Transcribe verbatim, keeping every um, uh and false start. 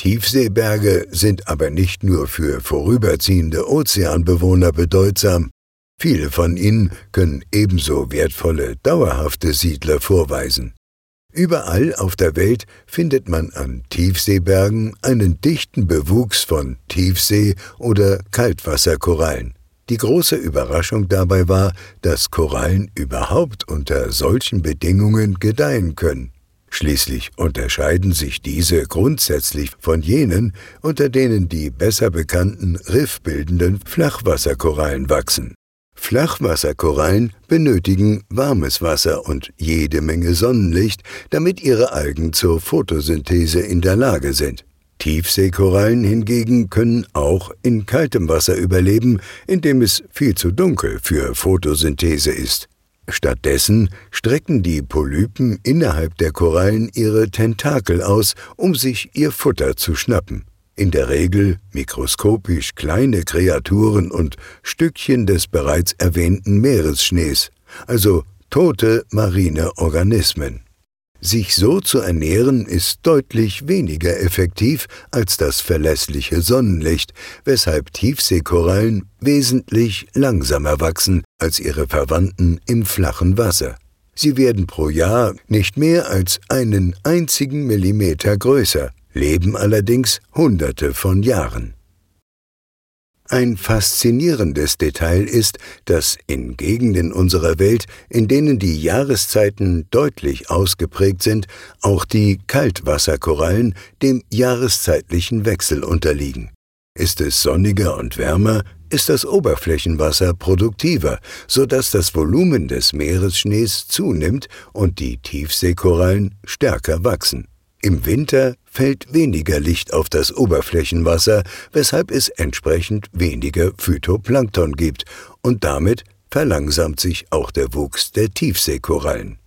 Tiefseeberge sind aber nicht nur für vorüberziehende Ozeanbewohner bedeutsam. Viele von ihnen können ebenso wertvolle, dauerhafte Siedler vorweisen. Überall auf der Welt findet man an Tiefseebergen einen dichten Bewuchs von Tiefsee- oder Kaltwasserkorallen. Die große Überraschung dabei war, dass Korallen überhaupt unter solchen Bedingungen gedeihen können. Schließlich unterscheiden sich diese grundsätzlich von jenen, unter denen die besser bekannten riffbildenden Flachwasserkorallen wachsen. Flachwasserkorallen benötigen warmes Wasser und jede Menge Sonnenlicht, damit ihre Algen zur Photosynthese in der Lage sind. Tiefseekorallen hingegen können auch in kaltem Wasser überleben, in dem es viel zu dunkel für Photosynthese ist. Stattdessen strecken die Polypen innerhalb der Korallen ihre Tentakel aus, um sich ihr Futter zu schnappen. In der Regel mikroskopisch kleine Kreaturen und Stückchen des bereits erwähnten Meeresschnees, also tote marine Organismen. Sich so zu ernähren ist deutlich weniger effektiv als das verlässliche Sonnenlicht, weshalb Tiefseekorallen wesentlich langsamer wachsen als ihre Verwandten im flachen Wasser. Sie werden pro Jahr nicht mehr als einen einzigen Millimeter größer, leben allerdings Hunderte von Jahren. Ein faszinierendes Detail ist, dass in Gegenden unserer Welt, in denen die Jahreszeiten deutlich ausgeprägt sind, auch die Kaltwasserkorallen dem jahreszeitlichen Wechsel unterliegen. Ist es sonniger und wärmer, ist das Oberflächenwasser produktiver, sodass das Volumen des Meeresschnees zunimmt und die Tiefseekorallen stärker wachsen. Im Winter fällt weniger Licht auf das Oberflächenwasser, weshalb es entsprechend weniger Phytoplankton gibt, und damit verlangsamt sich auch der Wuchs der Tiefseekorallen.